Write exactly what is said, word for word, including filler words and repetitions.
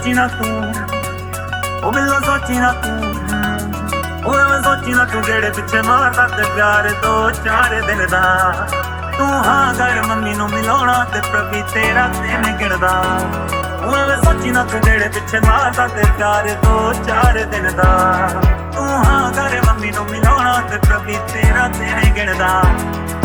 ਸੋਚੀ ਨਾ ਤੂੰ, ਉਹ ਬਿੱਲੋ ਸੋਚੀ ਨਾ ਤੂੰ, ਉਹ ਐਵੇਂ ਸੋਚੀ ਨਾ ਤੂੰ ਜਿਹੜੇ ਪਿੱਛੇ ਮਾਰਦਾ ਤੇ ਪਿਆਰ ਦੋ ਚਾਰ ਦਿਨ ਦਾ। ਤੂੰ ਹਾਂ ਕਰ ਮੰਮੀ ਨੂੰ ਮਿਲਾਉਣਾ ਤੇ ਪ੍ਰਭੀ ਤੇਰਾ ਦਿਨ ਗਿਣਦਾ। ਉਹ ਐਵੇਂ ਸੋਚੀ ਨਾ ਤੂੰ ਜਿਹੜੇ ਪਿੱਛੇ ਮਾਰਦਾ ਤੇ ਪਿਆਰ ਦੋ ਚਾਰ ਦਿਨ ਦਾ। ਤੂੰ ਹਾਂ ਕਰ ਮੰਮੀ ਨੂੰ ਮਿਲਾਉਣਾ ਤੇ ਪ੍ਰਭੀ ਤੇਰਾ ਦਿਨ ਗਿਣਦਾ।